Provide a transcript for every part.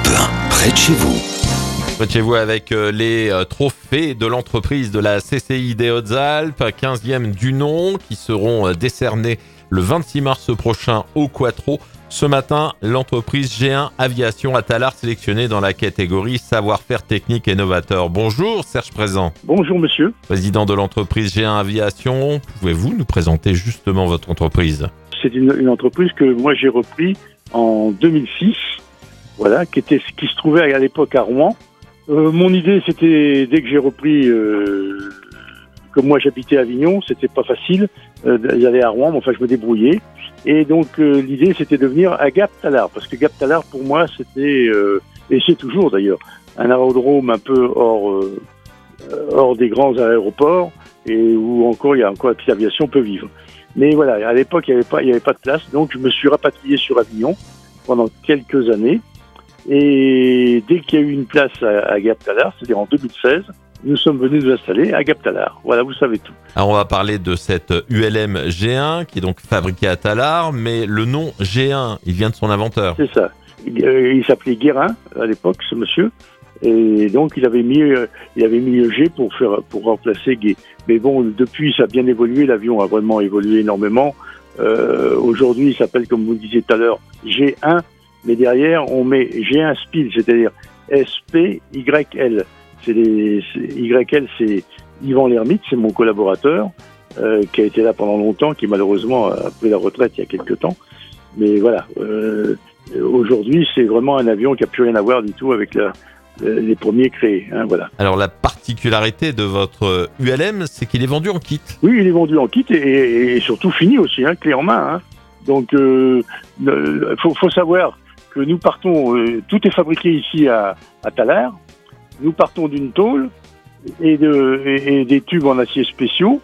près de chez vous. Près de chez vous avec les trophées de l'entreprise de la CCI des Hautes-Alpes, 15e du nom, qui seront décernés le 26 mars prochain au Quattro. Ce matin, l'entreprise G1 Aviation à Tallard sélectionnée dans la catégorie savoir-faire technique et novateur. Bonjour Serge Présent. Bonjour monsieur. Président de l'entreprise G1 Aviation, pouvez-vous nous présenter justement votre entreprise ? C'est une entreprise que moi j'ai repris en 2006, voilà, qui se trouvait à l'époque à Rouen. Mon idée c'était, dès que j'ai repris, comme moi j'habitais à Avignon, c'était pas facile d'aller à Rouen, mais enfin je me débrouillais. Et donc l'idée c'était de venir à Gap-Tallard, parce que Gap-Tallard pour moi c'était, et c'est toujours d'ailleurs, un aérodrome un peu hors des grands aéroports, et où encore il y a encore la petite aviation peut vivre. Mais voilà, à l'époque il y avait pas de place, donc je me suis rapatrié sur Avignon pendant quelques années. Et dès qu'il y a eu une place à Gap-Tallard, c'est-à-dire en 2016, nous sommes venus nous installer à Gap-Tallard. Voilà, vous savez tout. Alors on va parler de cette ULM G1 qui est donc fabriquée à Tallard, mais le nom G1, il vient de son inventeur. C'est ça. Il s'appelait Guérin à l'époque, ce monsieur, et donc il avait mis le G pour remplacer Gay. Mais bon, depuis ça a bien évolué, l'avion a vraiment évolué énormément. Aujourd'hui, il s'appelle, comme vous le disiez tout à l'heure, G1. Mais derrière, on met G1 Spiel, c'est-à-dire SPYL. YL, c'est Yvan Lermite, c'est mon collaborateur, qui a été là pendant longtemps, qui malheureusement a pris la retraite il y a quelques temps. Mais voilà, aujourd'hui, c'est vraiment un avion qui n'a plus rien à voir du tout avec les premiers créés. Hein, voilà. Alors la particularité de votre ULM, c'est qu'il est vendu en kit. Oui, il est vendu en kit et surtout fini aussi, hein, clé en main. Hein. Donc, faut savoir que nous partons, tout est fabriqué ici à Tallard. Nous partons d'une tôle et des tubes en acier spéciaux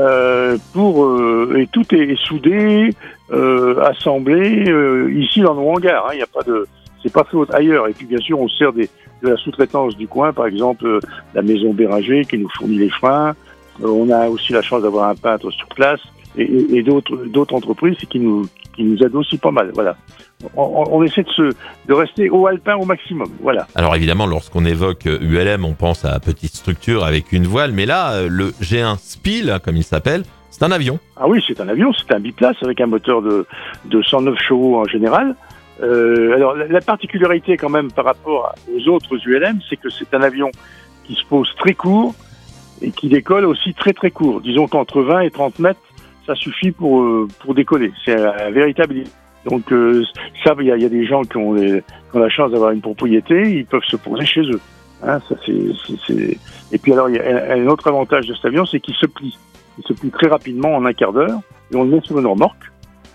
et tout est soudé, assemblé ici dans nos hangars. Il y a pas de, c'est pas fait ailleurs. Et puis bien sûr, on se sert de la sous-traitance du coin, par exemple la maison Béranger qui nous fournit les freins. On a aussi la chance d'avoir un peintre sur place et d'autres entreprises qui nous aident aussi pas mal. Voilà. On essaie de rester au alpin au maximum, voilà. Alors évidemment, lorsqu'on évoque ULM, on pense à petite structure avec une voile, mais là, le G1 Spiel, comme il s'appelle, c'est un avion. Ah oui, c'est un avion, c'est un biplace avec un moteur de 109 chevaux en général. Alors la particularité quand même par rapport aux autres ULM, c'est que c'est un avion qui se pose très court et qui décolle aussi très très court. Disons qu'entre 20 et 30 mètres, ça suffit pour décoller. C'est un véritable... Donc ça, il y a des gens qui ont la chance d'avoir une propriété, ils peuvent se poser chez eux. Hein, ça c'est. Et puis alors, il y a un autre avantage de cet avion, c'est qu'il se plie. Il se plie très rapidement en un quart d'heure, et on le met sur une remorque.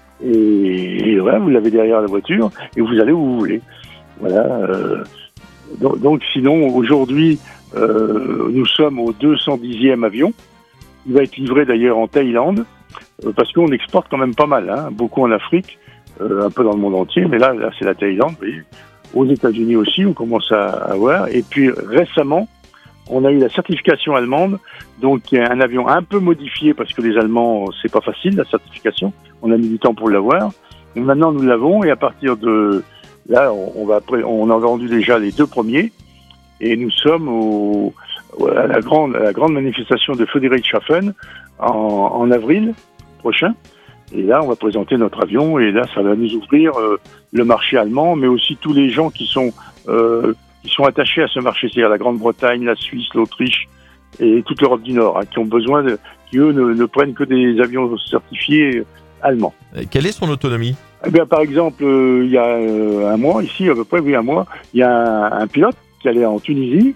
Et voilà, vous l'avez derrière la voiture, et vous allez où vous voulez. Voilà. Donc sinon, aujourd'hui, nous sommes au 210e avion. Il va être livré d'ailleurs en Thaïlande, parce qu'on exporte quand même pas mal, hein, beaucoup en Afrique. Un peu dans le monde entier, mais là c'est la Thaïlande, vous voyez. Aux États-Unis aussi, on commence à avoir. Et puis récemment, on a eu la certification allemande, donc il y a un avion un peu modifié parce que les Allemands, c'est pas facile la certification. On a mis du temps pour l'avoir. Et maintenant nous l'avons et à partir de là, on a vendu déjà les 2 premiers et nous sommes à la grande manifestation de Friedrichshafen en avril prochain. Et là, on va présenter notre avion, et là, ça va nous ouvrir le marché allemand, mais aussi tous les gens qui sont attachés à ce marché, c'est-à-dire la Grande-Bretagne, la Suisse, l'Autriche et toute l'Europe du Nord, hein, qui ont besoin qui eux ne prennent que des avions certifiés allemands. Quelle est son autonomie ? Eh bien, par exemple, il y a un mois, ici, à peu près, oui, un mois, il y a un pilote qui allait en Tunisie.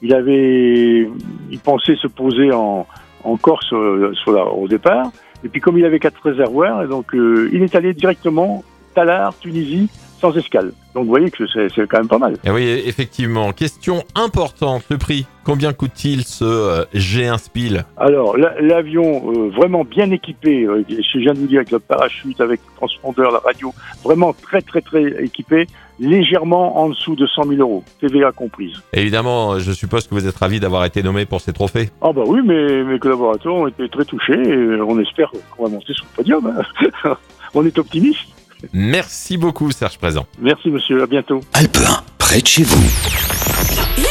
Il pensait se poser en Corse au départ. Et puis comme il avait 4 réservoirs, et donc il est allé directement Tallard, Tunisie, sans escale. Donc vous voyez que c'est quand même pas mal. Et oui, effectivement. Question importante, le prix. Combien coûte-t-il ce G1 Spiel ? Alors l'avion vraiment bien équipé, je viens de vous dire, avec le parachute, avec le transpondeur, la radio, vraiment très très très équipé, légèrement en dessous de 100 000 euros, TVA comprise. Évidemment, je suppose que vous êtes ravi d'avoir été nommé pour ces trophées. Ah bah oui, mes collaborateurs ont été très touchés et on espère qu'on va monter sur le podium. Hein. On est optimiste. Merci beaucoup Serge Présent. Merci monsieur, à bientôt. Alpe 1, près de chez vous.